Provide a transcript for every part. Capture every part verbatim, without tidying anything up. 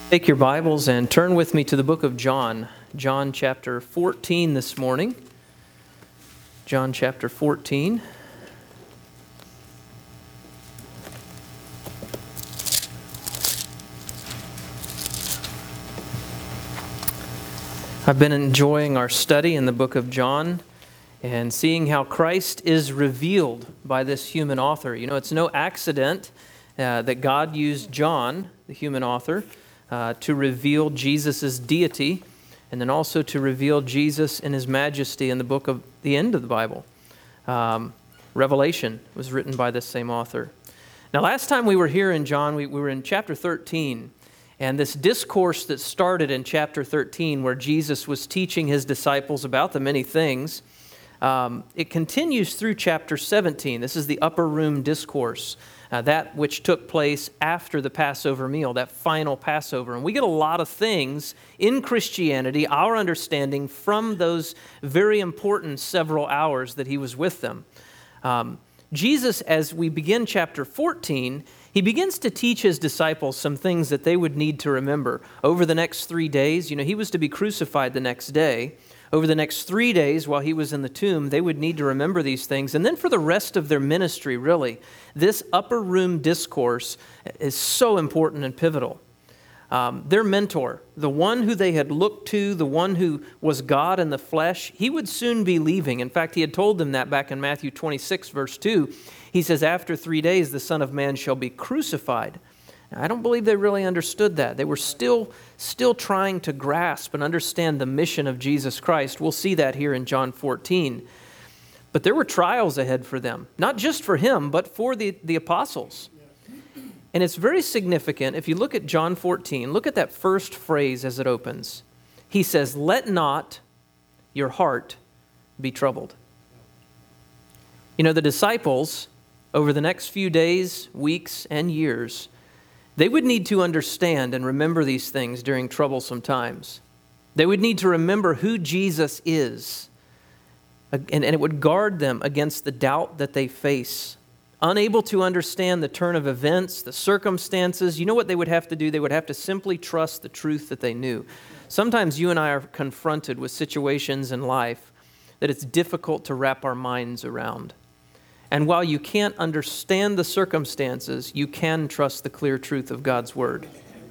Take your Bibles and turn with me to the book of John, John chapter fourteen this morning. John chapter fourteen. I've been enjoying our study in the book of John and seeing how Christ is revealed by this human author. You know, it's no accident uh, that God used John, the human author, Uh, to reveal Jesus' deity, and then also to reveal Jesus in his majesty in the book of the end of the Bible. Um, Revelation was written by this same author. Now, last time we were here in John, we, we were in chapter thirteen, and this discourse that started in chapter thirteen, where Jesus was teaching his disciples about the many things, um, it continues through chapter seventeen. This is the upper room discourse. Uh, that which took place after the Passover meal, that final Passover. And we get a lot of things in Christianity, our understanding, from those very important several hours that he was with them. Um, Jesus, as we begin chapter fourteen, he begins to teach his disciples some things that they would need to remember. Over the next three days, you know, he was to be crucified the next day. Over the next three days while he was in the tomb, they would need to remember these things. And then for the rest of their ministry, really, this upper room discourse is so important and pivotal. Um, their mentor, the one who they had looked to, the one who was God in the flesh, he would soon be leaving. In fact, he had told them that back in Matthew twenty-six, verse two. He says, after three days, the Son of Man shall be crucified. Now, I don't believe they really understood that. They were still, still trying to grasp and understand the mission of Jesus Christ. We'll see that here in John fourteen. But there were trials ahead for them, not just for him, but for the, the apostles. And it's very significant. If you look at John fourteen, look at that first phrase as it opens. He says, let not your heart be troubled. You know, the disciples, over the next few days, weeks, and years, they would need to understand and remember these things during troublesome times. They would need to remember who Jesus is, and, and it would guard them against the doubt that they face. Unable to understand the turn of events, the circumstances, you know what they would have to do? They would have to simply trust the truth that they knew. Sometimes you and I are confronted with situations in life that it's difficult to wrap our minds around. And while you can't understand the circumstances, you can trust the clear truth of God's word.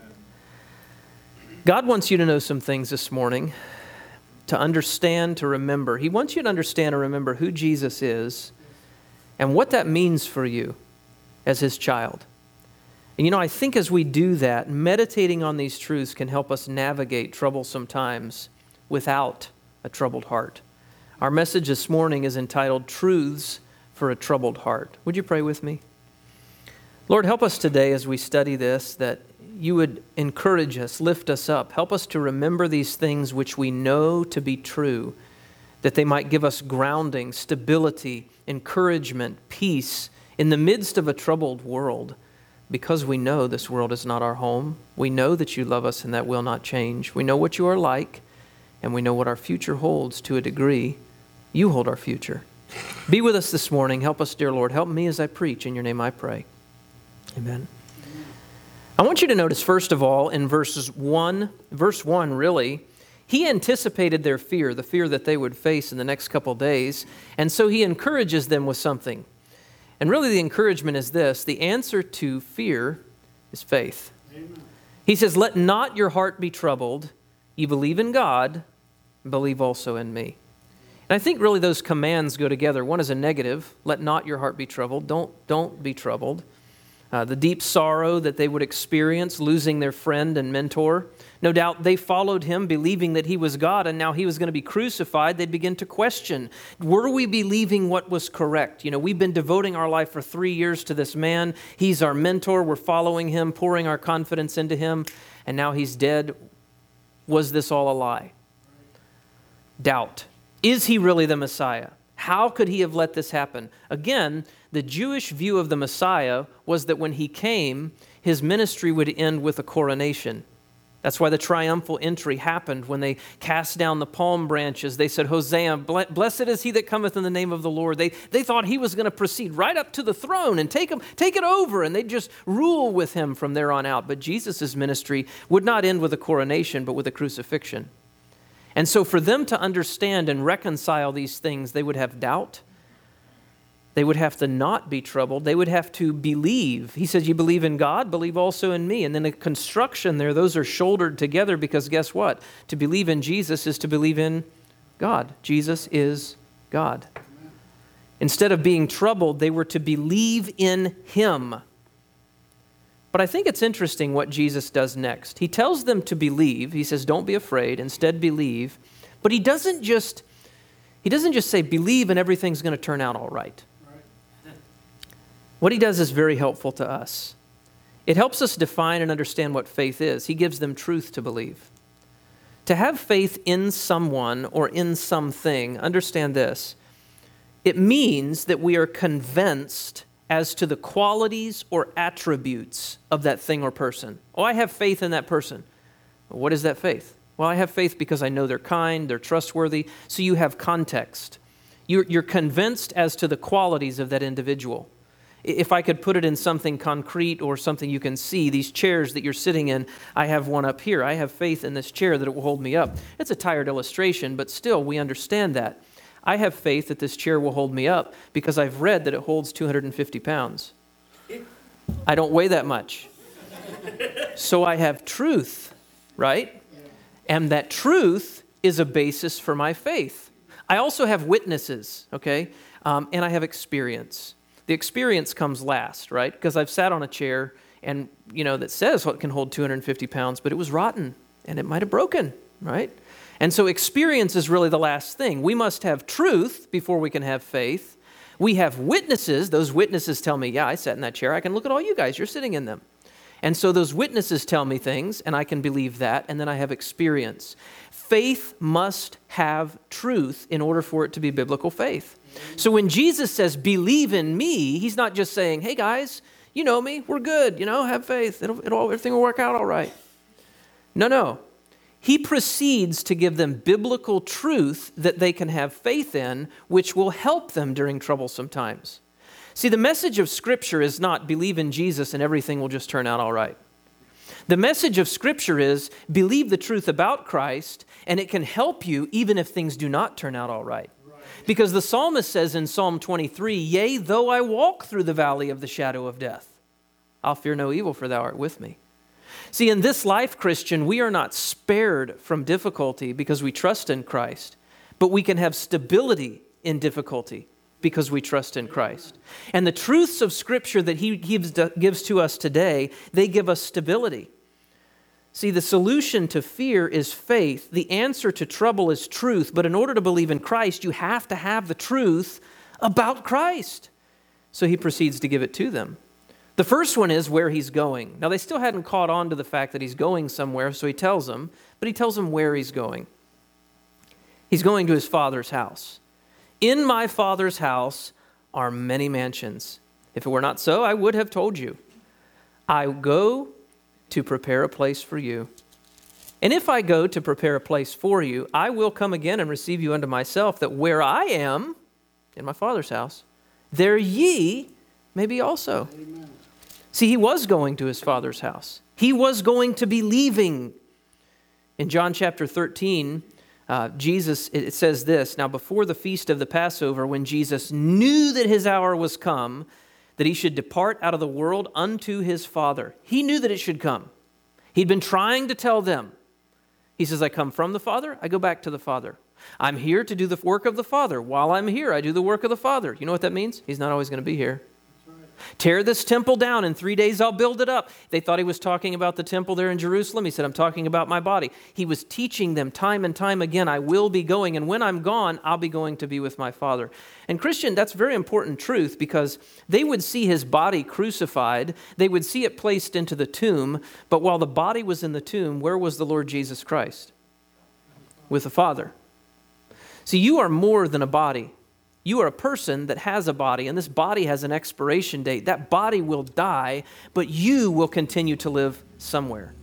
God wants you to know some things this morning, to understand, to remember. He wants you to understand and remember who Jesus is and what that means for you as his child. And you know, I think as we do that, meditating on these truths can help us navigate troublesome times without a troubled heart. Our message this morning is entitled Truths for a Troubled Heart. Would you pray with me? Lord, help us today as we study this, that you would encourage us, lift us up, help us to remember these things which we know to be true, that they might give us grounding, stability, encouragement, peace in the midst of a troubled world, because we know this world is not our home. We know that you love us and that will not change. We know what you are like, and we know what our future holds to a degree. You hold our future. Be with us this morning. Help us, dear Lord. Help me as I preach. In your name I pray. Amen. I want you to notice, first of all, in verses one, verse one, really, he anticipated their fear, the fear that they would face in the next couple of days, and so he encourages them with something. And really the encouragement is this: the answer to fear is faith. Amen. He says, let not your heart be troubled. You believe in God, believe also in me. And I think really those commands go together. One is a negative, let not your heart be troubled. Don't, don't be troubled. Uh, the deep sorrow that they would experience, losing their friend and mentor. No doubt they followed him, believing that he was God, and now he was going to be crucified. They'd begin to question, were we believing what was correct? You know, we've been devoting our life for three years to this man. He's our mentor. We're following him, pouring our confidence into him, and now he's dead. Was this all a lie? Doubt. Is he really the Messiah? How could he have let this happen? Again, the Jewish view of the Messiah was that when he came, his ministry would end with a coronation. That's why the triumphal entry happened when they cast down the palm branches. They said, Hosanna, blessed is he that cometh in the name of the Lord. They, they thought he was going to proceed right up to the throne and take him, take it over, and they'd just rule with him from there on out. But Jesus' ministry would not end with a coronation, but with a crucifixion. And so for them to understand and reconcile these things, they would have doubt. They would have to not be troubled. They would have to believe. He says, you believe in God, believe also in me. And then the construction there, those are shouldered together because guess what? To believe in Jesus is to believe in God. Jesus is God. Amen. Instead of being troubled, they were to believe in him. But I think it's interesting what Jesus does next. He tells them to believe. He says, don't be afraid, instead believe. But he doesn't just, he doesn't just say believe and everything's going to turn out all right. What he does is very helpful to us. It helps us define and understand what faith is. He gives them truth to believe. To have faith in someone or in something, understand this, it means that we are convinced as to the qualities or attributes of that thing or person. Oh, I have faith in that person. What is that faith? Well, I have faith because I know they're kind, they're trustworthy, so you have context. You're, you're convinced as to the qualities of that individual. If I could put it in something concrete or something you can see, these chairs that you're sitting in, I have one up here. I have faith in this chair that it will hold me up. It's a tired illustration, but still we understand that. I have faith that this chair will hold me up because I've read that it holds two hundred fifty pounds. I don't weigh that much. So I have truth, right? And that truth is a basis for my faith. I also have witnesses, okay? Um, and I have experience. The experience comes last, right? Because I've sat on a chair and, you know, that says it can hold two hundred fifty pounds, but it was rotten and it might have broken, right? And so experience is really the last thing. We must have truth before we can have faith. We have witnesses. Those witnesses tell me, yeah, I sat in that chair. I can look at all you guys. You're sitting in them. And so those witnesses tell me things, and I can believe that, and then I have experience. Faith must have truth in order for it to be biblical faith. So when Jesus says, believe in me, he's not just saying, hey guys, you know me, we're good, you know, have faith, it'll, it'll, everything will work out all right. No, no. He proceeds to give them biblical truth that they can have faith in, which will help them during troublesome times. See, the message of Scripture is not believe in Jesus and everything will just turn out all right. The message of Scripture is believe the truth about Christ and it can help you even if things do not turn out all right. Because the psalmist says in Psalm twenty-three, yea, though I walk through the valley of the shadow of death, I'll fear no evil, for thou art with me. See, in this life, Christian, we are not spared from difficulty because we trust in Christ, but we can have stability in difficulty because we trust in Christ. And the truths of Scripture that he gives, gives to us today, they give us stability. See, the solution to fear is faith. The answer to trouble is truth. But in order to believe in Christ, you have to have the truth about Christ. So he proceeds to give it to them. The first one is where he's going. Now, they still hadn't caught on to the fact that he's going somewhere, so he tells them, but he tells them where he's going. He's going to his Father's house. In my Father's house are many mansions. If it were not so, I would have told you. I go to prepare a place for you. And if I go to prepare a place for you, I will come again and receive you unto myself, that where I am, in my Father's house, there ye may be also. Amen. See, he was going to his Father's house. He was going to be leaving. In John chapter thirteen, uh, Jesus, it says this, now before the feast of the Passover, when Jesus knew that his hour was come, that he should depart out of the world unto his Father. He knew that it should come. He'd been trying to tell them. He says, I come from the Father, I go back to the Father. I'm here to do the work of the Father. While I'm here, I do the work of the Father. You know what that means? He's not always going to be here. Tear this temple down. In three days, I'll build it up. They thought he was talking about the temple there in Jerusalem. He said, I'm talking about my body. He was teaching them time and time again, I will be going. And when I'm gone, I'll be going to be with my Father. And Christian, that's very important truth because they would see his body crucified. They would see it placed into the tomb. But while the body was in the tomb, where was the Lord Jesus Christ? With the Father. See, you are more than a body. You are a person that has a body, and this body has an expiration date. That body will die, but you will continue to live somewhere.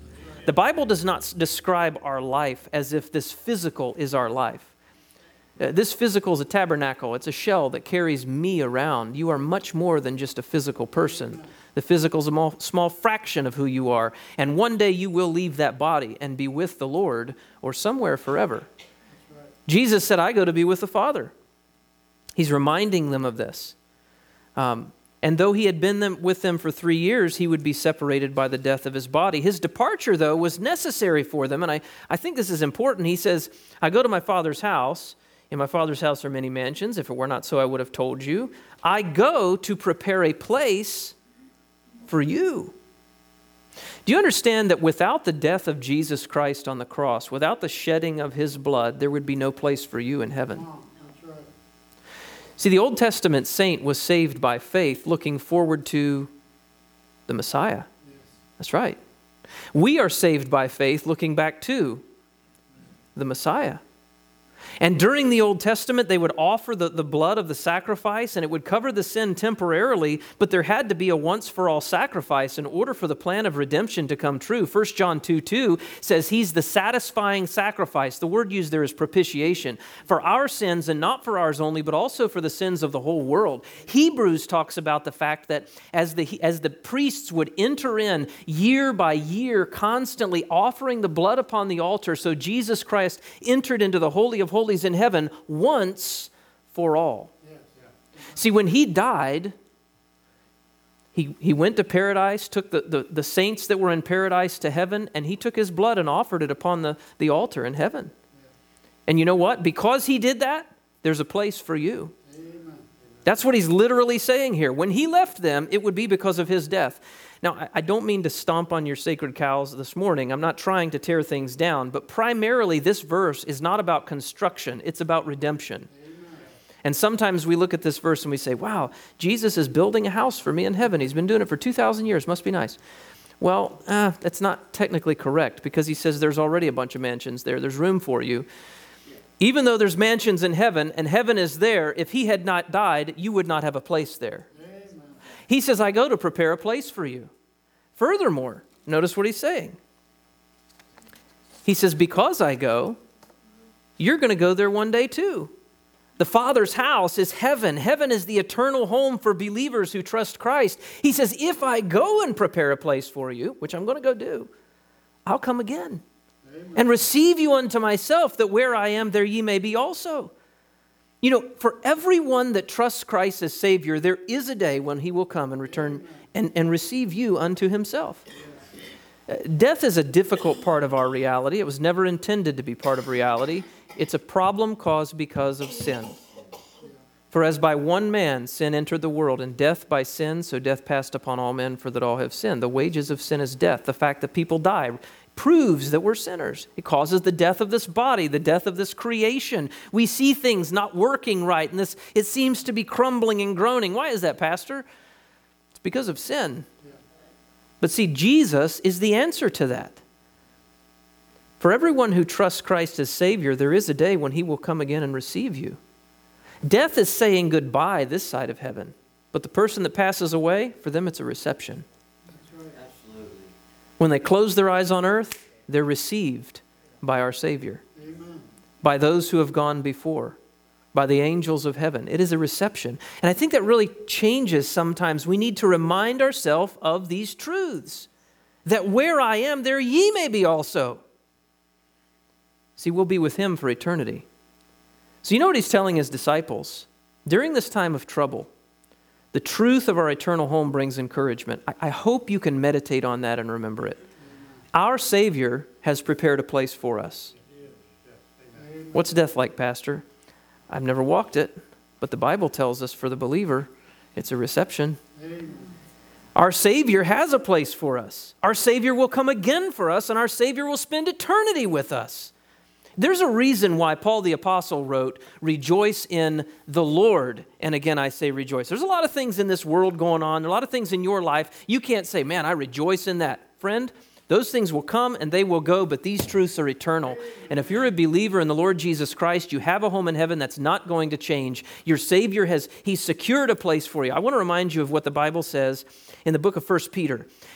The Bible does not s- describe our life as if this physical is our life. Uh, this physical is a tabernacle. It's a shell that carries me around. You are much more than just a physical person. The physical is a small, small fraction of who you are. And one day you will leave that body and be with the Lord or somewhere forever. Right. Jesus said, I go to be with the Father. He's reminding them of this. Um, and though he had been them, with them for three years, he would be separated by the death of his body. His departure, though, was necessary for them. And I, I think this is important. He says, I go to my Father's house. In my Father's house are many mansions. If it were not so, I would have told you. I go to prepare a place for you. Do you understand that without the death of Jesus Christ on the cross, without the shedding of his blood, there would be no place for you in heaven? That's right. See, the Old Testament saint was saved by faith, looking forward to the Messiah. Yes. That's right. We are saved by faith, looking back to the Messiah. And during the Old Testament, they would offer the, the blood of the sacrifice, and it would cover the sin temporarily, but there had to be a once-for-all sacrifice in order for the plan of redemption to come true. First John two two says he's the satisfying sacrifice. The word used there is propitiation. For our sins, and not for ours only, but also for the sins of the whole world. Hebrews talks about the fact that as the, as the priests would enter in year by year, constantly offering the blood upon the altar, so Jesus Christ entered into the Holy of Holies in heaven once for all. Yes, yeah. See, when he died, he, he went to paradise, took the, the, the saints that were in paradise to heaven, and he took his blood and offered it upon the, the altar in heaven. Yeah. And you know what? Because he did that, there's a place for you. Amen. That's what he's literally saying here. When he left them, it would be because of his death. Now, I don't mean to stomp on your sacred cows this morning. I'm not trying to tear things down, but primarily this verse is not about construction. It's about redemption. Amen. And sometimes we look at this verse and we say, wow, Jesus is building a house for me in heaven. He's been doing it for two thousand years. Must be nice. Well, uh, that's not technically correct because he says there's already a bunch of mansions there. There's room for you. Even though there's mansions in heaven and heaven is there, if he had not died, you would not have a place there. He says, I go to prepare a place for you. Furthermore, notice what he's saying. He says, because I go, you're going to go there one day too. The Father's house is heaven. Heaven is the eternal home for believers who trust Christ. He says, if I go and prepare a place for you, which I'm going to go do, I'll come again. Amen. And receive you unto myself, that where I am, there ye may be also. You know, for everyone that trusts Christ as Savior, there is a day when he will come and return and, and receive you unto himself. Uh, death is a difficult part of our reality. It was never intended to be part of reality. It's a problem caused because of sin. For as by one man sin entered the world, and death by sin, so death passed upon all men, for that all have sinned. The wages of sin is death. The fact that people die proves that we're sinners. It causes the death of this body, the death of this creation. We see things not working right, and this it seems to be crumbling and groaning. Why is that, Pastor? It's because of sin. Yeah. But see, Jesus is the answer to that. For everyone who trusts Christ as Savior, there is a day when he will come again and receive you. Death is saying goodbye this side of heaven, but the person that passes away, for them it's a reception. When they close their eyes on earth, they're received by our Savior, Amen. By those who have gone before, by the angels of heaven. It is a reception. And I think that really changes sometimes. We need to remind ourselves of these truths, that where I am, there ye may be also. See, we'll be with him for eternity. So you know what he's telling his disciples? During this time of trouble, the truth of our eternal home brings encouragement. I, I hope you can meditate on that and remember it. Our Savior has prepared a place for us. What's death like, Pastor? I've never walked it, but the Bible tells us for the believer, it's a reception. Our Savior has a place for us. Our Savior will come again for us, and our Savior will spend eternity with us. There's a reason why Paul the Apostle wrote, rejoice in the Lord. And again, I say rejoice. There's a lot of things in this world going on. There are a lot of things in your life. You can't say, man, I rejoice in that. Friend, those things will come and they will go, but these truths are eternal. And if you're a believer in the Lord Jesus Christ, you have a home in heaven that's not going to change. Your Savior has, he's secured a place for you. I want to remind you of what the Bible says in the book of First Peter.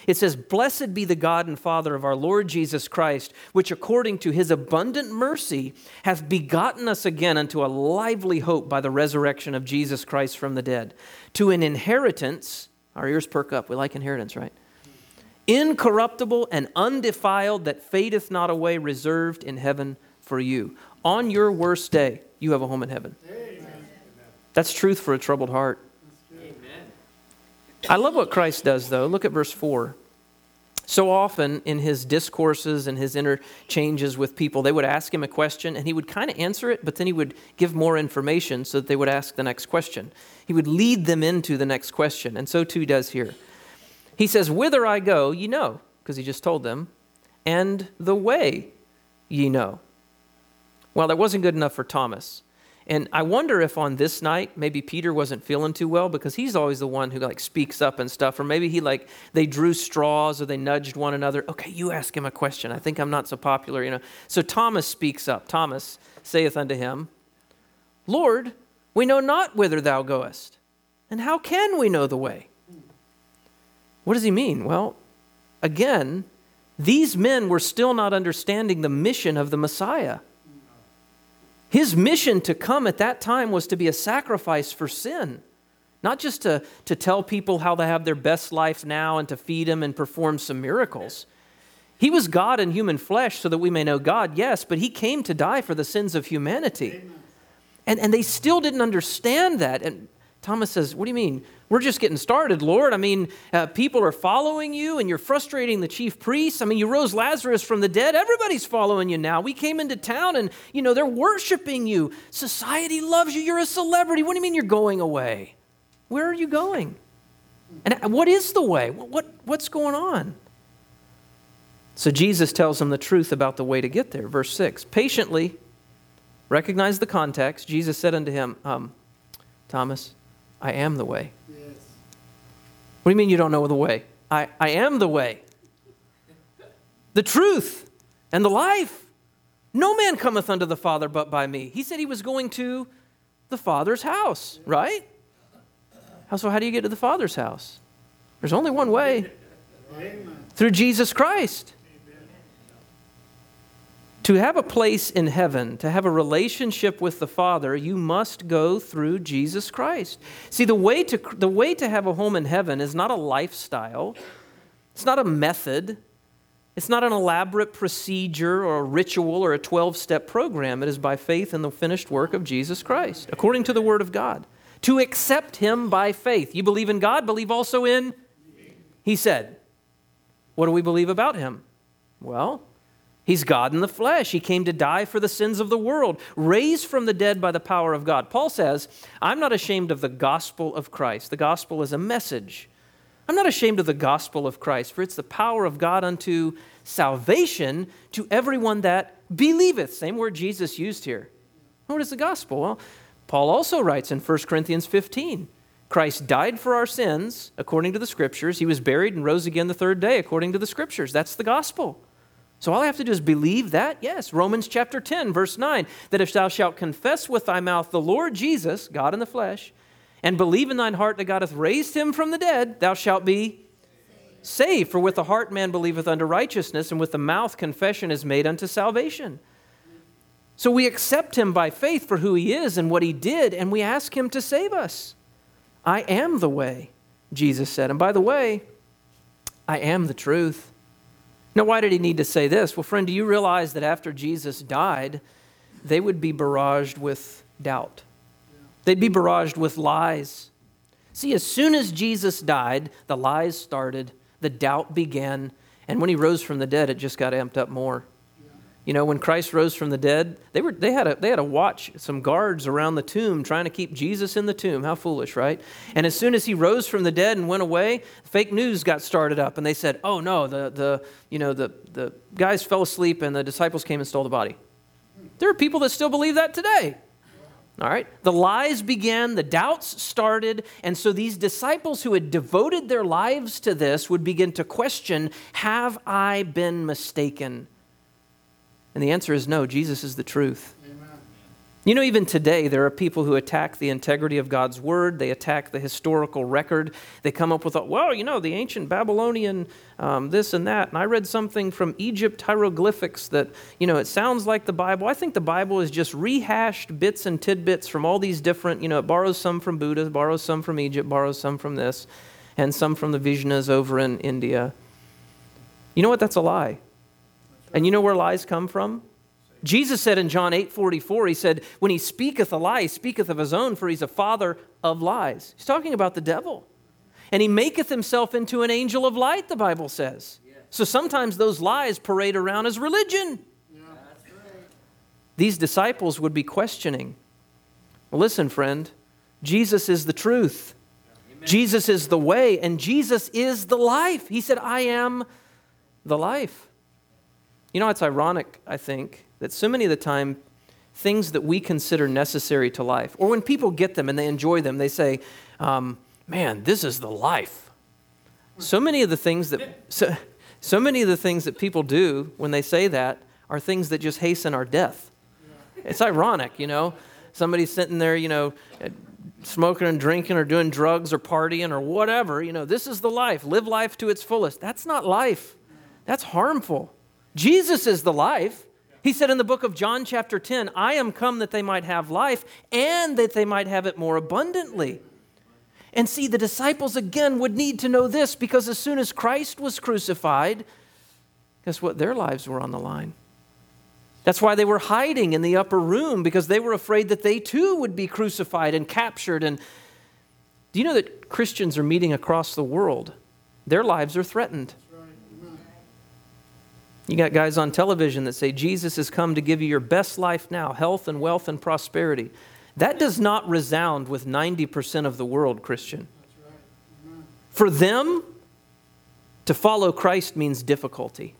It says, "Blessed be the God and Father of our Lord Jesus Christ, which according to his abundant mercy hath begotten us again unto a lively hope by the resurrection of Jesus Christ from the dead, to an inheritance," our ears perk up, we like inheritance, right? "Incorruptible and undefiled, that fadeth not away, reserved in heaven for you." On your worst day, you have a home in heaven. Amen. That's truth for a troubled heart. Amen. I love what Christ does, though. Look at verse four. So often in his discourses and his interchanges with people, they would ask him a question and he would kind of answer it, but then he would give more information so that they would ask the next question. He would lead them into the next question, and so too he does here. He says, "Whither I go, ye know," because he just told them, "and the way ye know." Well, that wasn't good enough for Thomas. And I wonder if on this night, maybe Peter wasn't feeling too well, because he's always the one who like speaks up and stuff. Or maybe he like, they drew straws or they nudged one another. "Okay, you ask him a question. I think I'm not so popular, you know." So Thomas speaks up. Thomas saith unto him, "Lord, we know not whither thou goest, and how can we know the way?" What does he mean? Well, again, these men were still not understanding the mission of the Messiah. His mission to come at that time was to be a sacrifice for sin, not just to, to tell people how they have their best life now and to feed them and perform some miracles. He was God in human flesh so that we may know God, yes, but he came to die for the sins of humanity. And, and they still didn't understand that. And Thomas says, "What do you mean? We're just getting started, Lord. I mean, uh, people are following you and you're frustrating the chief priests. I mean, you rose Lazarus from the dead. Everybody's following you now. We came into town and, you know, they're worshiping you. Society loves you. You're a celebrity. What do you mean you're going away? Where are you going? And what is the way? What, what's going on?" So Jesus tells them the truth about the way to get there. Verse six, "Patiently," recognize the context, "Jesus said unto him, um, Thomas, I am the way." Yes. What do you mean you don't know the way? I, I am the way, the truth, and the life. No man cometh unto the Father but by me. He said he was going to the Father's house, right? So how do you get to the Father's house? There's only one way. Amen. Through Jesus Christ. To have a place in heaven, to have a relationship with the Father, you must go through Jesus Christ. See, the way to the way to have a home in heaven is not a lifestyle. It's not a method. It's not an elaborate procedure or a ritual or a twelve-step program. It is by faith in the finished work of Jesus Christ, according to the Word of God. To accept him by faith. You believe in God, believe also in, he said. What do we believe about him? Well, he's God in the flesh. He came to die for the sins of the world, raised from the dead by the power of God. Paul says, "I'm not ashamed of the gospel of Christ." The gospel is a message. "I'm not ashamed of the gospel of Christ, for it's the power of God unto salvation to everyone that believeth." Same word Jesus used here. What is the gospel? Well, Paul also writes in First Corinthians fifteen, Christ died for our sins according to the Scriptures. He was buried and rose again the third day according to the Scriptures. That's the gospel. So all I have to do is believe that. Yes, Romans chapter ten, verse nine, that if thou shalt confess with thy mouth the Lord Jesus, God in the flesh, and believe in thine heart that God hath raised him from the dead, thou shalt be saved. saved. For with the heart man believeth unto righteousness, and with the mouth confession is made unto salvation. So we accept him by faith for who he is and what he did, and we ask him to save us. I am the way, Jesus said. And by the way, I am the truth. Now, why did he need to say this? Well, friend, do you realize that after Jesus died, they would be barraged with doubt? They'd be barraged with lies. See, as soon as Jesus died, the lies started, the doubt began, and when he rose from the dead, it just got amped up more. You know, when Christ rose from the dead, they were they had a they had to watch some guards around the tomb trying to keep Jesus in the tomb. How foolish, right? And as soon as he rose from the dead and went away, fake news got started up, and they said, "Oh no, the the you know the the guys fell asleep and the disciples came and stole the body." There are people that still believe that today. All right, the lies began, the doubts started, and so these disciples who had devoted their lives to this would begin to question, "Have I been mistaken?" And the answer is no, Jesus is the truth. Amen. You know, even today, there are people who attack the integrity of God's word. They attack the historical record. They come up with, a, well, you know, the ancient Babylonian um, this and that. And I read something from Egypt hieroglyphics that, you know, it sounds like the Bible. I think the Bible is just rehashed bits and tidbits from all these different, you know, it borrows some from Buddha, borrows some from Egypt, borrows some from this, and some from the Vishnas over in India. You know what? That's a lie. And you know where lies come from? Jesus said in John eight forty-four, he said, when he speaketh a lie, he speaketh of his own, for he's a father of lies. He's talking about the devil. And he maketh himself into an angel of light, the Bible says. Yeah. So sometimes those lies parade around as religion. Yeah. That's right. These disciples would be questioning. Well, listen, friend, Jesus is the truth. Amen. Jesus is the way, and Jesus is the life. He said, I am the life. You know, it's ironic, I think, that so many of the time, things that we consider necessary to life, or when people get them and they enjoy them, they say, um, man, this is the life. So many of the things that so, so many of the things that people do when they say that are things that just hasten our death. It's ironic, you know. Somebody's sitting there, you know, smoking and drinking or doing drugs or partying or whatever. You know, this is the life. Live life to its fullest. That's not life. That's harmful. Jesus is the life. He said in the book of John chapter ten, I am come that they might have life and that they might have it more abundantly. And see, the disciples again would need to know this, because as soon as Christ was crucified, guess what? Their lives were on the line. That's why they were hiding in the upper room, because they were afraid that they too would be crucified and captured. And do you know that Christians are meeting across the world? Their lives are threatened. You got guys on television that say Jesus has come to give you your best life now, health and wealth and prosperity. That does not resound with ninety percent of the world, Christian. For them, to follow Christ means difficulty.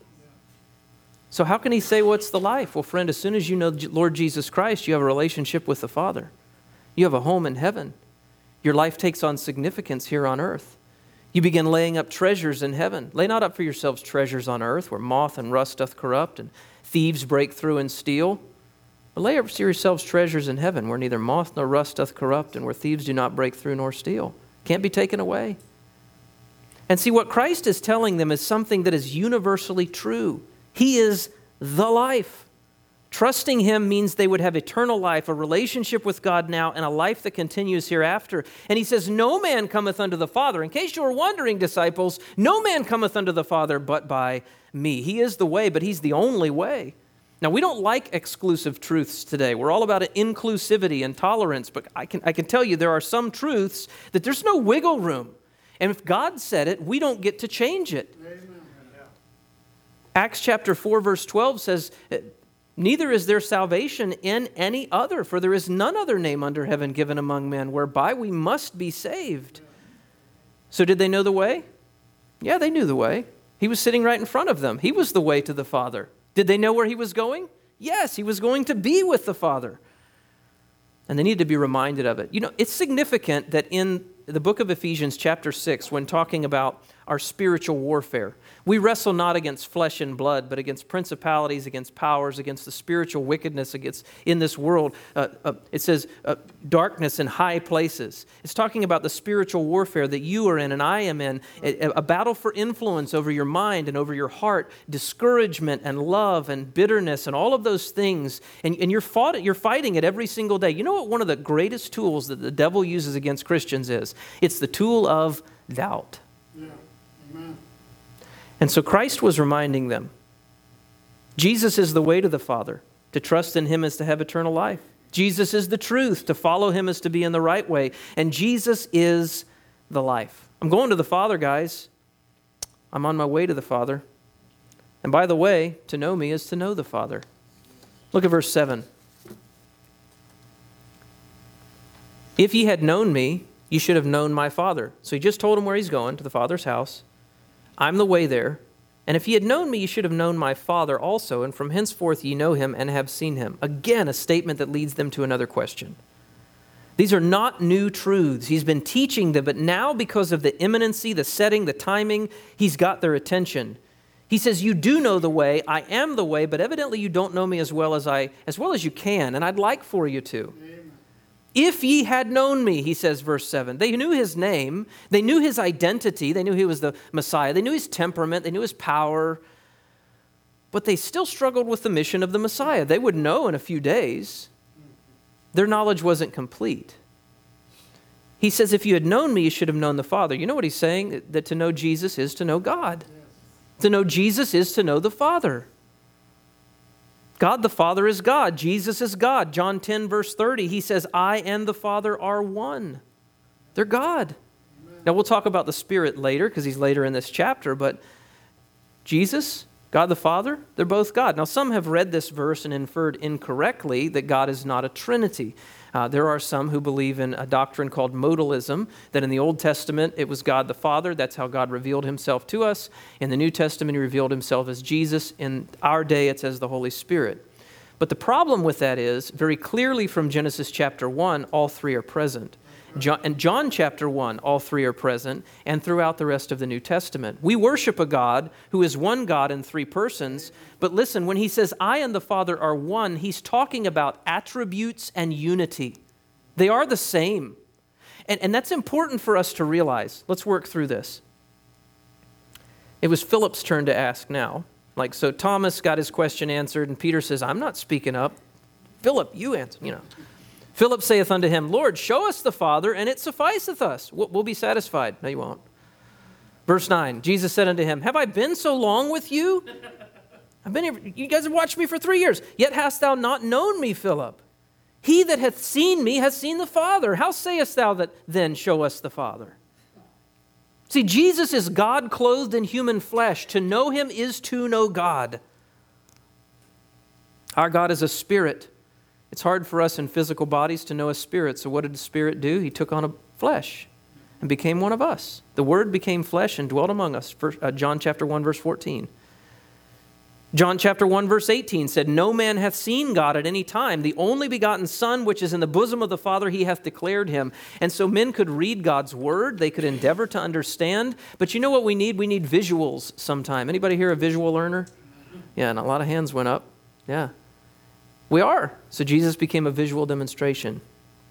So how can he say what's the life? Well, friend, as soon as you know Lord Jesus Christ, you have a relationship with the Father. You have a home in heaven. Your life takes on significance here on earth. You begin laying up treasures in heaven. Lay not up for yourselves treasures on earth, where moth and rust doth corrupt, and thieves break through and steal. But lay up for yourselves treasures in heaven, where neither moth nor rust doth corrupt, and where thieves do not break through nor steal. Can't be taken away. And see, what Christ is telling them is something that is universally true. He is the life. Trusting him means they would have eternal life, a relationship with God now, and a life that continues hereafter. And he says, no man cometh unto the Father. In case you were wondering, disciples, no man cometh unto the Father but by me. He is the way, but he's the only way. Now, we don't like exclusive truths today. We're all about inclusivity and tolerance, but I can, I can tell you there are some truths that there's no wiggle room. And if God said it, we don't get to change it. Amen. Acts chapter four, verse twelve says, neither is there salvation in any other, for there is none other name under heaven given among men whereby we must be saved. So did they know the way? Yeah, they knew the way. He was sitting right in front of them. He was the way to the Father. Did they know where he was going? Yes, he was going to be with the Father. And they needed to be reminded of it. You know, it's significant that in the book of Ephesians chapter six, when talking about our spiritual warfare, we wrestle not against flesh and blood, but against principalities, against powers, against the spiritual wickedness against in this world. Uh, uh, it says uh, darkness in high places. It's talking about the spiritual warfare that you are in and I am in, a, a battle for influence over your mind and over your heart, discouragement and love and bitterness and all of those things. And, and you're, fought, you're fighting it every single day. You know what one of the greatest tools that the devil uses against Christians is? It's the tool of doubt. Yeah. Amen. And so Christ was reminding them, Jesus is the way to the Father. To trust in him is to have eternal life. Jesus is the truth. To follow him is to be in the right way. And Jesus is the life. I'm going to the Father, guys. I'm on my way to the Father. And by the way, to know me is to know the Father. Look at verse seven. If ye had known me, you should have known my Father. So he just told him where he's going, to the Father's house. I'm the way there. And if ye had known me, you should have known my Father also. And from henceforth ye know him and have seen him. Again, a statement that leads them to another question. These are not new truths. He's been teaching them, but now because of the imminency, the setting, the timing, he's got their attention. He says, you do know the way, I am the way, but evidently you don't know me as well as I, as well as you can, and I'd like for you to. Amen. If ye had known me, he says, verse seven. They knew his name, they knew his identity, they knew he was the Messiah, they knew his temperament, they knew his power, but they still struggled with the mission of the Messiah. They would know in a few days. Their knowledge wasn't complete. He says, if you had known me, you should have known the Father. You know what he's saying? That to know Jesus is to know God. Yes. To know Jesus is to know the Father. God the Father is God. Jesus is God. John ten, verse thirty, he says, I and the Father are one. They're God. Amen. Now, we'll talk about the Spirit later because he's later in this chapter, but Jesus, God the Father, they're both God. Now, some have read this verse and inferred incorrectly that God is not a Trinity. Uh, there are some who believe in a doctrine called modalism, that in the Old Testament it was God the Father. That's how God revealed himself to us. In the New Testament, he revealed himself as Jesus. In our day, it's as the Holy Spirit. But the problem with that is, very clearly from Genesis chapter one, all three are present. John, in John chapter one, all three are present, and throughout the rest of the New Testament. We worship a God who is one God in three persons, but listen, when he says, I and the Father are one, he's talking about attributes and unity. They are the same. And, and that's important for us to realize. Let's work through this. It was Philip's turn to ask now. Like, so Thomas got his question answered, and Peter says, I'm not speaking up. Philip, you answer, you know. Philip saith unto him, Lord, show us the Father, and it sufficeth us. We'll be satisfied. No, you won't. Verse nine, Jesus said unto him, have I been so long with you? I've been here, you guys have watched me for three years. Yet hast thou not known me, Philip. He that hath seen me hath seen the Father. How sayest thou that then show us the Father? See, Jesus is God clothed in human flesh. To know him is to know God. Our God is a spirit. It's hard for us in physical bodies to know a spirit. So what did the Spirit do? He took on a flesh and became one of us. The Word became flesh and dwelt among us. First, uh, John chapter one, verse fourteen. John chapter one, verse eighteen said, no man hath seen God at any time. The only begotten Son, which is in the bosom of the Father, he hath declared him. And so men could read God's Word. They could endeavor to understand. But you know what we need? We need visuals sometime. Anybody here a visual learner? Yeah, and a lot of hands went up. Yeah. We are. So Jesus became a visual demonstration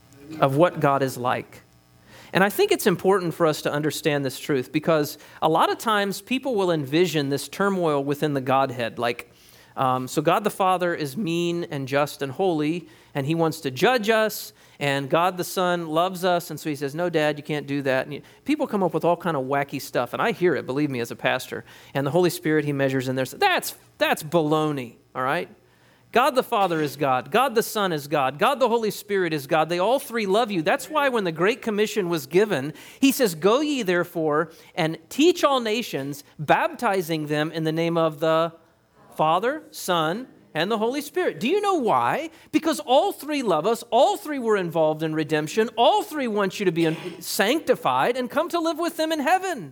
of what God is like. And I think it's important for us to understand this truth because a lot of times people will envision this turmoil within the Godhead. Like, um, so God the Father is mean and just and holy, and he wants to judge us, and God the Son loves us, and so he says, no, Dad, you can't do that. And you, people come up with all kind of wacky stuff, and I hear it, believe me, as a pastor. And the Holy Spirit, he measures in there. So that's, that's baloney, all right? God the Father is God. God the Son is God. God the Holy Spirit is God. They all three love you. That's why when the Great Commission was given, he says, go ye therefore and teach all nations, baptizing them in the name of the Father, Son, and the Holy Spirit. Do you know why? Because all three love us. All three were involved in redemption. All three want you to be sanctified and come to live with them in heaven.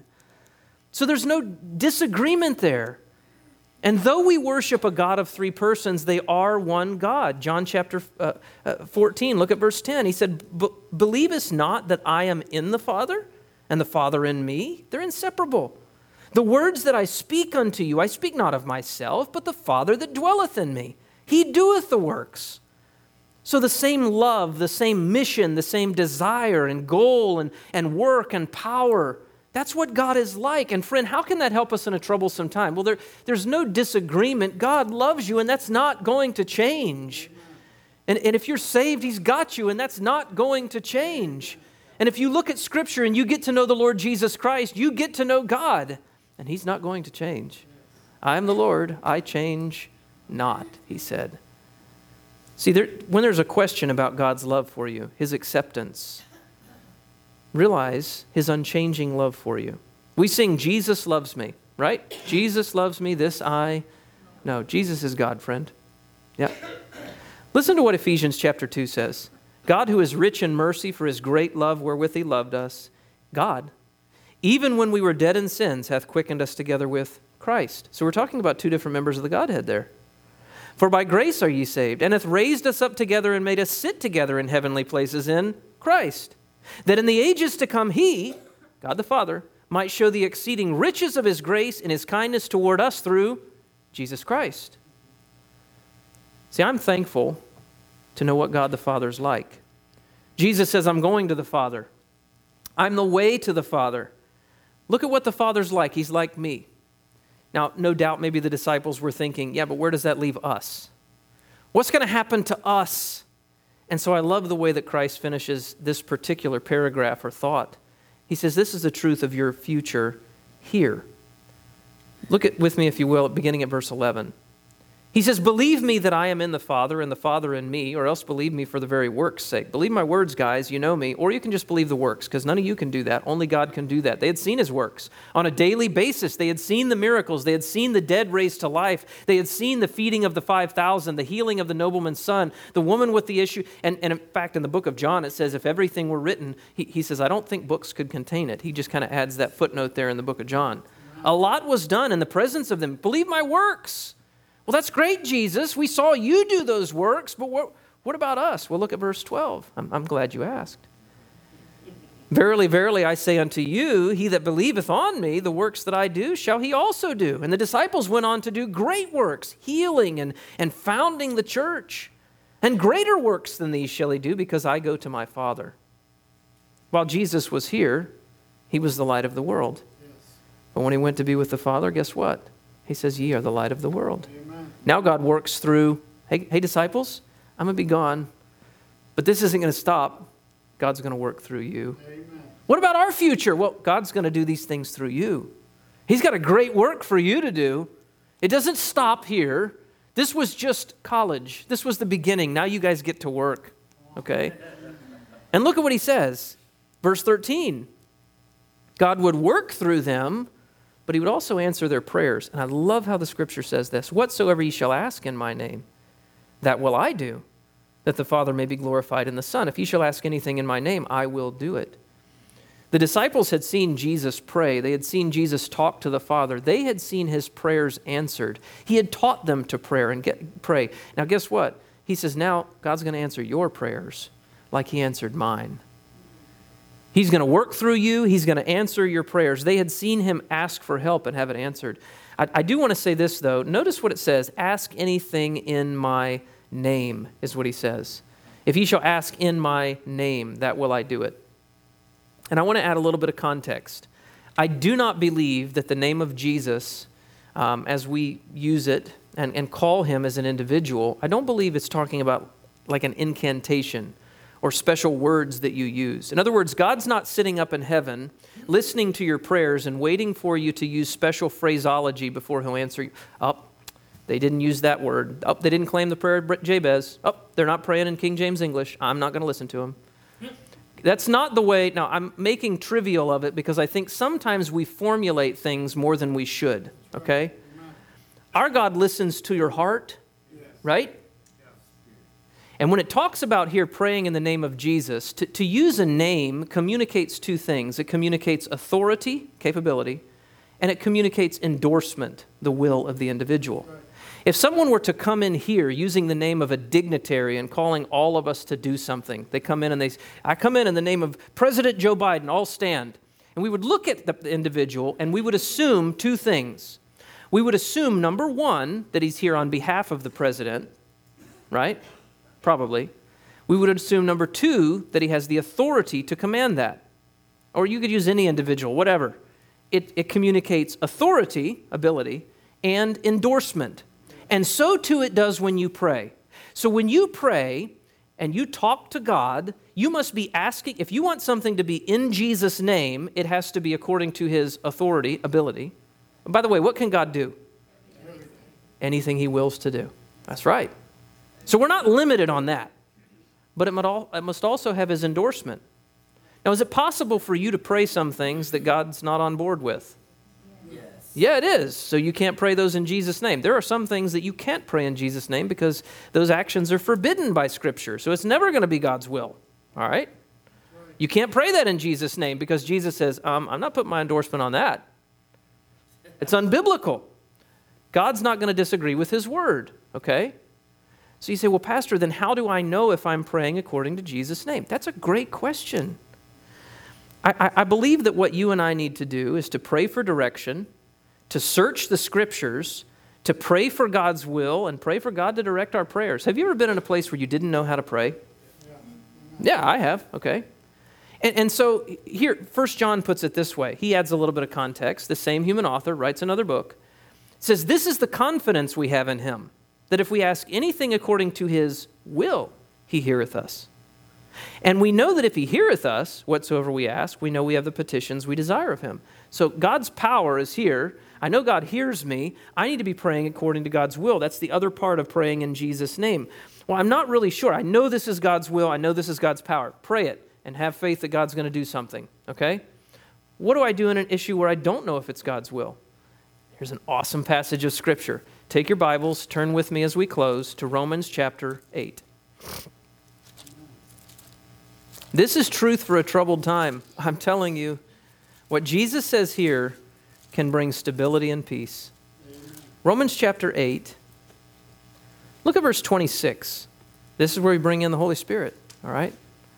So there's no disagreement there. And though we worship a God of three persons, they are one God. John chapter uh, uh, fourteen, look at verse ten. He said, believest not that I am in the Father and the Father in me? They're inseparable. The words that I speak unto you, I speak not of myself, but the Father that dwelleth in me. He doeth the works. So the same love, the same mission, the same desire and goal and, and work and power, that's what God is like. And friend, how can that help us in a troublesome time? Well, there, there's no disagreement. God loves you, and that's not going to change. And, and if you're saved, he's got you, and that's not going to change. And if you look at Scripture and you get to know the Lord Jesus Christ, you get to know God, and he's not going to change. I am the Lord, I change not, he said. See, there, when there's a question about God's love for you, his acceptance, realize his unchanging love for you. We sing, Jesus loves me, right? Jesus loves me, this I know. Jesus is God, friend. Yeah. Listen to what Ephesians chapter two says. God, who is rich in mercy for his great love wherewith he loved us, God, even when we were dead in sins, hath quickened us together with Christ. So we're talking about two different members of the Godhead there. For by grace are ye saved, and hath raised us up together and made us sit together in heavenly places in Christ, that in the ages to come he, God the Father, might show the exceeding riches of his grace and his kindness toward us through Jesus Christ. See, I'm thankful to know what God the Father is like. Jesus says, I'm going to the Father. I'm the way to the Father. Look at what the Father's like. He's like me. Now, no doubt maybe the disciples were thinking, yeah, but where does that leave us? What's going to happen to us? And so I love the way that Christ finishes this particular paragraph or thought. He says, this is the truth of your future here. Look at with me, if you will, beginning at verse eleven. He says, believe me that I am in the Father and the Father in me, or else believe me for the very work's sake. Believe my words, guys, you know me, or you can just believe the works, because none of you can do that. Only God can do that. They had seen his works on a daily basis. They had seen the miracles. They had seen the dead raised to life. They had seen the feeding of the five thousand, the healing of the nobleman's son, the woman with the issue. And, and in fact, in the book of John, it says if everything were written, he, he says, I don't think books could contain it. He just kind of adds that footnote there in the book of John. A lot was done in the presence of them. Believe my works. Well, that's great, Jesus. We saw you do those works, but what, what about us? Well, look at verse twelve. I'm, I'm glad you asked. Verily, verily, I say unto you, he that believeth on me, the works that I do, shall he also do. And the disciples went on to do great works, healing and, and founding the church. And greater works than these shall he do, because I go to my Father. While Jesus was here, he was the light of the world. Yes. But when he went to be with the Father, guess what? He says, ye are the light of the world. Amen. Now God works through, hey, hey disciples, I'm going to be gone, but this isn't going to stop. God's going to work through you. Amen. What about our future? Well, God's going to do these things through you. He's got a great work for you to do. It doesn't stop here. This was just college. This was the beginning. Now you guys get to work, okay? And look at what he says. Verse thirteen, God would work through them, but he would also answer their prayers. And I love how the scripture says this. Whatsoever ye shall ask in my name, that will I do, that the Father may be glorified in the Son. If ye shall ask anything in my name, I will do it. The disciples had seen Jesus pray. They had seen Jesus talk to the Father. They had seen his prayers answered. He had taught them to pray and get, pray. Now guess what? He says, now God's going to answer your prayers like he answered mine. He's going to work through you. He's going to answer your prayers. They had seen him ask for help and have it answered. I, I do want to say this, though. Notice what it says. Ask anything in my name is what he says. If ye shall ask in my name, that will I do it. And I want to add a little bit of context. I do not believe that the name of Jesus, um, as we use it and, and call him as an individual, I don't believe it's talking about like an incantation or special words that you use. In other words, God's not sitting up in heaven listening to your prayers and waiting for you to use special phraseology before he'll answer you. Oh, they didn't use that word. Oh, they didn't claim the prayer of Jabez. Oh, they're not praying in King James English. I'm not going to listen to them. That's not the way. Now, I'm making trivial of it because I think sometimes we formulate things more than we should, okay? Our God listens to your heart, right? And when it talks about here praying in the name of Jesus, to, to use a name communicates two things. It communicates authority, capability, and it communicates endorsement, the will of the individual. Right. If someone were to come in here using the name of a dignitary and calling all of us to do something, they come in and they say, I come in in the name of President Joe Biden, all stand. And we would look at the individual and we would assume two things. We would assume, number one, that he's here on behalf of the president, right? Probably. We would assume, number two, that he has the authority to command that. Or you could use any individual, whatever. It, it communicates authority, ability, and endorsement. And so too it does when you pray. So when you pray and you talk to God, you must be asking, if you want something to be in Jesus' name, it has to be according to his authority, ability. And by the way, what can God do? Anything he wills to do. That's right. So we're not limited on that, but it must also have his endorsement. Now, is it possible for you to pray some things that God's not on board with? Yes. Yeah, it is. So you can't pray those in Jesus' name. There are some things that you can't pray in Jesus' name because those actions are forbidden by Scripture. So it's never going to be God's will. All right? You can't pray that in Jesus' name because Jesus says, um, I'm not putting my endorsement on that. It's unbiblical. God's not going to disagree with his word, okay? So you say, well, Pastor, then how do I know if I'm praying according to Jesus' name? That's a great question. I, I believe that what you and I need to do is to pray for direction, to search the Scriptures, to pray for God's will, and pray for God to direct our prayers. Have you ever been in a place where you didn't know how to pray? Yeah, I have. Okay. And, and so here, First John puts it this way. He adds a little bit of context. The same human author writes another book. It says, this is the confidence we have in him, that if we ask anything according to his will, he heareth us. And we know that if he heareth us, whatsoever we ask, we know we have the petitions we desire of him. So God's power is here. I know God hears me. I need to be praying according to God's will. That's the other part of praying in Jesus' name. Well, I'm not really sure. I know this is God's will. I know this is God's power. Pray it and have faith that God's going to do something, okay? What do I do in an issue where I don't know if it's God's will? Here's an awesome passage of Scripture. Take your Bibles, turn with me as we close to Romans chapter eight. This is truth for a troubled time. I'm telling you, what Jesus says here can bring stability and peace. Romans chapter eight. Look at verse twenty-six. This is where we bring in the Holy Spirit, all right?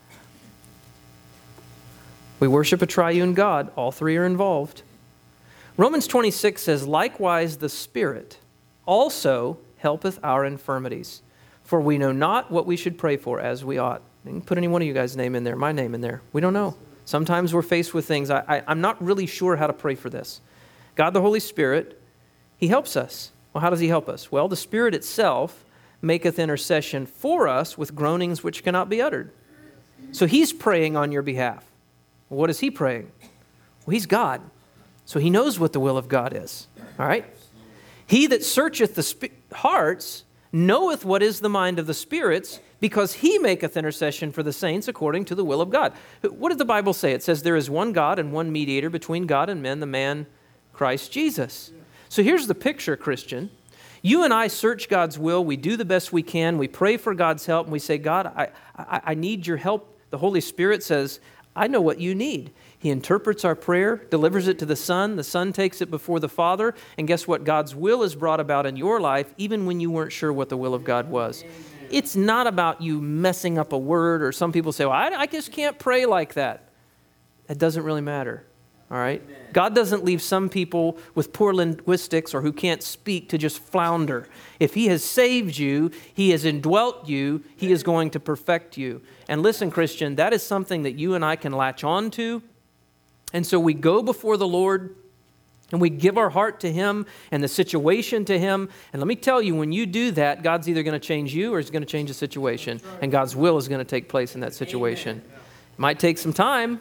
We worship a triune God. All three are involved. Romans twenty-six says, likewise the Spirit also helpeth our infirmities, for we know not what we should pray for as we ought. You can put any one of you guys' name in there, my name in there. We don't know. Sometimes we're faced with things. I, I, I'm not really sure how to pray for this. God the Holy Spirit, He helps us. Well, how does He help us? Well, the Spirit itself maketh intercession for us with groanings which cannot be uttered. So He's praying on your behalf. Well, what is He praying? Well, He's God. So He knows what the will of God is. All right? He that searcheth the sp- hearts knoweth what is the mind of the spirits, because He maketh intercession for the saints according to the will of God. What did the Bible say? It says there is one God and one mediator between God and men, the man Christ Jesus. So here's the picture, Christian. You and I search God's will. We do the best we can. We pray for God's help, and we say, God, I, I, I need your help. The Holy Spirit says, I know what you need. He interprets our prayer, delivers it to the Son. The Son takes it before the Father. And guess what? God's will is brought about in your life, even when you weren't sure what the will of God was. It's not about you messing up a word, or some people say, well, I, I just can't pray like that. It doesn't really matter. All right? Amen. God doesn't leave some people with poor linguistics or who can't speak to just flounder. If He has saved you, He has indwelt you, He is going to perfect you. And listen, Christian, that is something that you and I can latch on to. And so we go before the Lord and we give our heart to Him and the situation to Him. And let me tell you, when you do that, God's either going to change you or He's going to change the situation. And God's will is going to take place in that situation. It might take some time.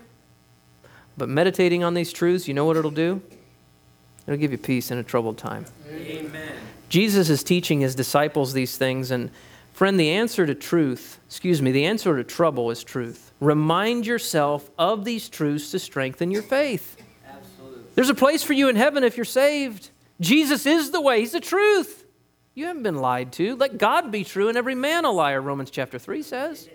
But meditating on these truths, you know what it'll do? It'll give you peace in a troubled time. Amen. Jesus is teaching His disciples these things. And friend, the answer to truth, excuse me, the answer to trouble is truth. Remind yourself of these truths to strengthen your faith. Absolutely. There's a place for you in heaven if you're saved. Jesus is the way. He's the truth. You haven't been lied to. Let God be true and every man a liar, Romans chapter three says.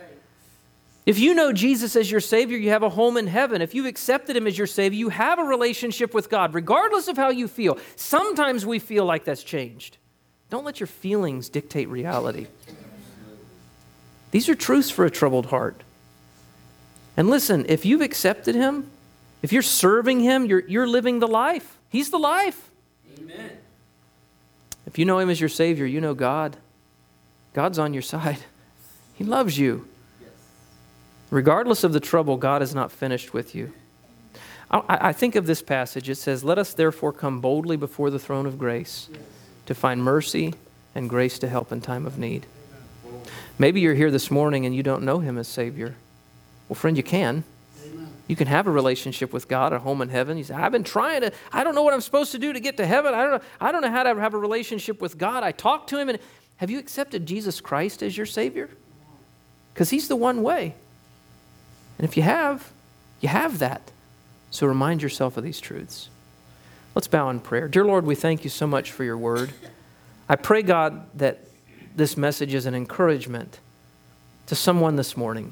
If you know Jesus as your Savior, you have a home in heaven. If you've accepted Him as your Savior, you have a relationship with God, regardless of how you feel. Sometimes we feel like that's changed. Don't let your feelings dictate reality. These are truths for a troubled heart. And listen, if you've accepted Him, if you're serving Him, you're, you're living the life. He's the life. Amen. If you know Him as your Savior, you know God. God's on your side. He loves you. Regardless of the trouble, God is not finished with you. I, I think of this passage. It says, let us therefore come boldly before the throne of grace to find mercy and grace to help in time of need. Maybe you're here this morning and you don't know Him as Savior. Well, friend, you can. You can have a relationship with God, a home in heaven. You say, I've been trying to, I don't know what I'm supposed to do to get to heaven. I don't know, I don't know how to have a relationship with God. I talk to Him. And have you accepted Jesus Christ as your Savior? Because He's the one way. And if you have, you have that. So remind yourself of these truths. Let's bow in prayer. Dear Lord, we thank You so much for Your word. I pray, God, that this message is an encouragement to someone this morning.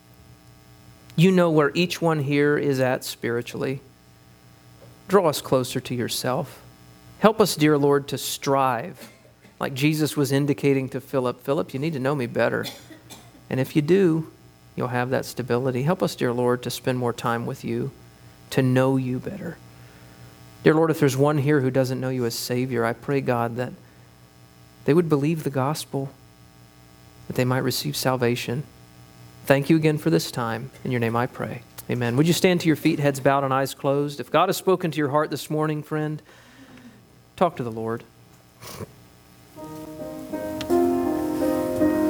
You know where each one here is at spiritually. Draw us closer to Yourself. Help us, dear Lord, to strive. Like Jesus was indicating to Philip, Philip, you need to know Me better. And if you do, you'll have that stability. Help us, dear Lord, to spend more time with you, to know you better. Dear Lord, if there's one here who doesn't know you as Savior, I pray, God, that they would believe the gospel, that they might receive salvation. Thank you again for this time. In your name I pray. Amen. Would you stand to your feet, heads bowed and eyes closed? If God has spoken to your heart this morning, friend, talk to the Lord.